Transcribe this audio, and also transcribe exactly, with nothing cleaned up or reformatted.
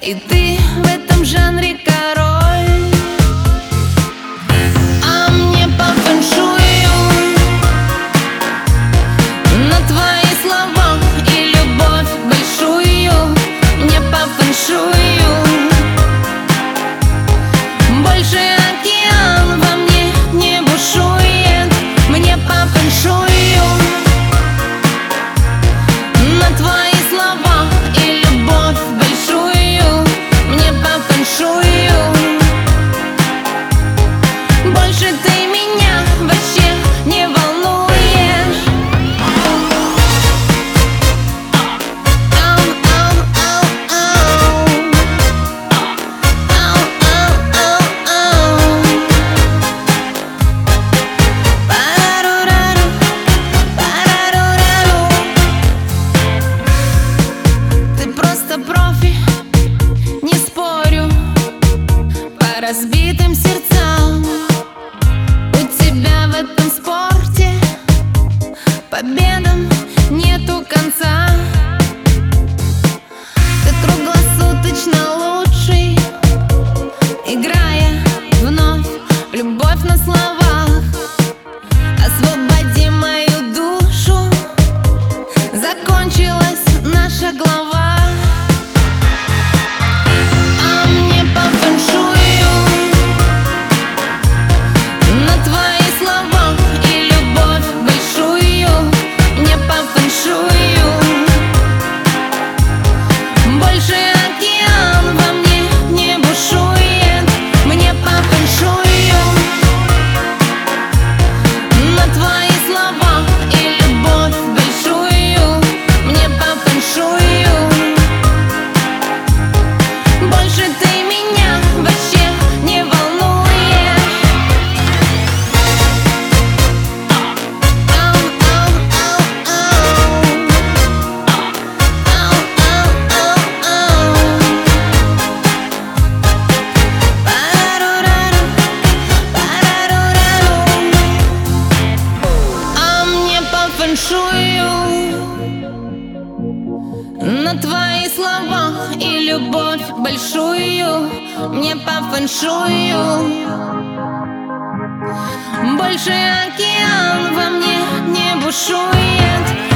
И ты в этом жанре король, а мне по фэншую на твои слова и любовь большую. Мне по фэншую больше океан во мне не бушует. Мне по фэншую на твои слова и любовь большую. Мне по фэншую больше ты меня вообще не волнуешь. Ау, ау, ау, ау. Ау, ау, ау, ау. Парарурару, парарурару. Ты просто профи, не спорю, по разбитым сердцам. У тебя в этом спорте победам нету конца. Ты круглосуточно лучший, играя вновь в любовь на словах. Освободи мою душу, закончилась наша глава. А мне по фэншую на твои слова и любовь большую. Мне по фэншую больше океан во мне не бушует. Мне по фэншую на твои слова и любовь большую. Мне по фэншую больше ты меня вообще не волнуешь. Ау, ау, ау, ау. Ау, ау, ау, ау. Парарурару, парарурару. А мне по фэншую на твои слова и любовь большую. Мне по фэншую больше океан во мне не бушует.